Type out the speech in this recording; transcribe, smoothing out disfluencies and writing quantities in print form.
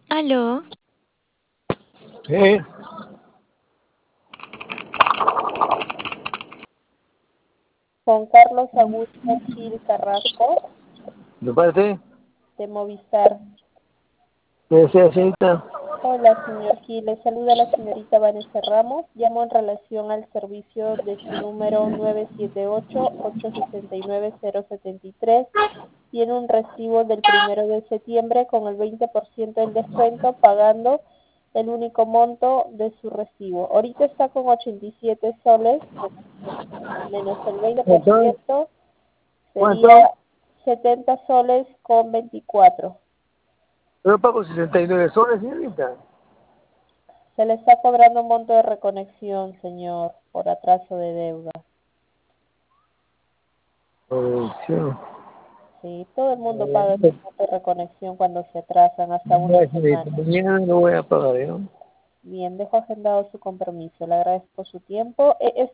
Aló, Sí, Juan Carlos Augusto Gil Carrasco, ¿me parece? de Movistar. ¿Qué desea, señorita? Hola, señor Gil. Le saluda la señorita Vanessa Ramos. Llamo en relación al servicio de su número 978-869-073. Tiene un recibo del 1 de septiembre con el 20% del descuento, pagando el único monto de su recibo. Ahorita está con 87 soles, menos el ¿Cuánto? 20% ¿Cuánto? sería 70 soles con 24. Yo pago 69 soles, señorita. Se le está cobrando un monto de reconexión, señor, por atraso de deuda. Producción. Sí, todo el mundo paga ese monto de reconexión cuando se atrasan hasta una No, señorita, semana. mañana no voy a pagar, ¿no? Bien, dejo agendado su compromiso. Le agradezco su tiempo.